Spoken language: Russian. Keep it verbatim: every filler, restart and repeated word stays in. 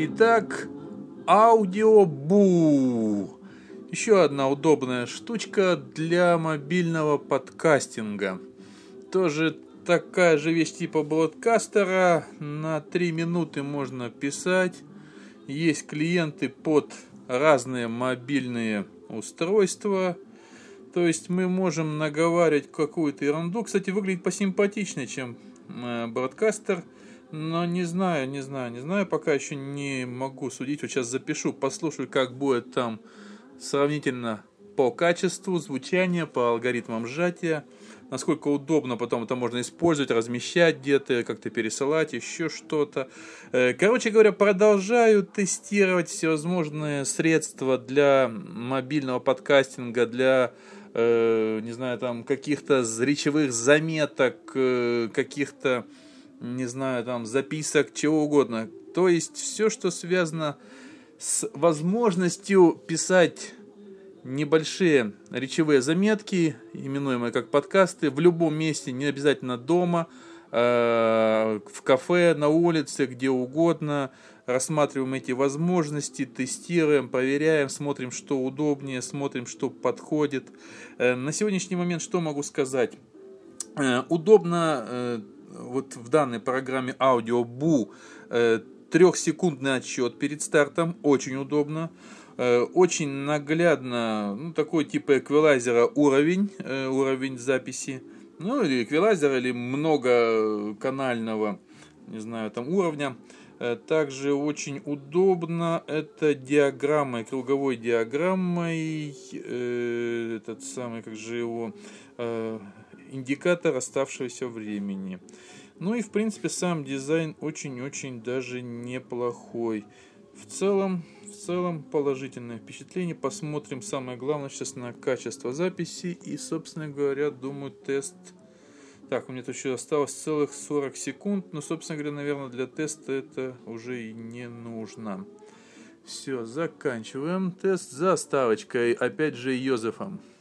Итак, Аудиобу. Еще одна удобная штучка для мобильного подкастинга. Тоже такая же вещь типа бродкастера. На три минуты можно писать. Есть клиенты под разные мобильные устройства. То есть мы можем наговаривать какую-то ерунду. Кстати, выглядит посимпатичнее, чем бродкастер. Но не знаю, не знаю, не знаю, пока еще не могу судить. Вот сейчас запишу, послушаю, как будет там сравнительно по качеству звучания, по алгоритмам сжатия. Насколько удобно потом это можно использовать, размещать где-то, как-то пересылать, еще что-то. Короче говоря, продолжаю тестировать всевозможные средства для мобильного подкастинга, для, не знаю, там каких-то речевых заметок, каких-то, не знаю, там записок, чего угодно. То есть все, что связано с возможностью писать небольшие речевые заметки, именуемые как подкасты, в любом месте, не обязательно дома, э, в кафе, на улице, где угодно. Рассматриваем эти возможности, тестируем, проверяем, смотрим, что удобнее, смотрим, что подходит. Э, на сегодняшний момент что могу сказать? Э, удобно э, вот в данной программе Аудиобу э, трехсекундный отсчет перед стартом, очень удобно. Очень наглядно, ну, такой типа эквалайзера уровень, э, уровень записи, ну, или эквалайзера, или многоканального, не знаю, там уровня. Также очень удобно это диаграммой, круговой диаграммой, э, этот самый, как же его, э, индикатор оставшегося времени. Ну и в принципе сам дизайн очень-очень даже неплохой. В целом, в целом положительное впечатление. Посмотрим, самое главное сейчас на качество записи. И, собственно говоря, думаю, тест... Так, у меня тут еще осталось целых сорок секунд. Но, собственно говоря, наверное, для теста это уже и не нужно. Все, заканчиваем тест заставочкой. Опять же, Йозефом.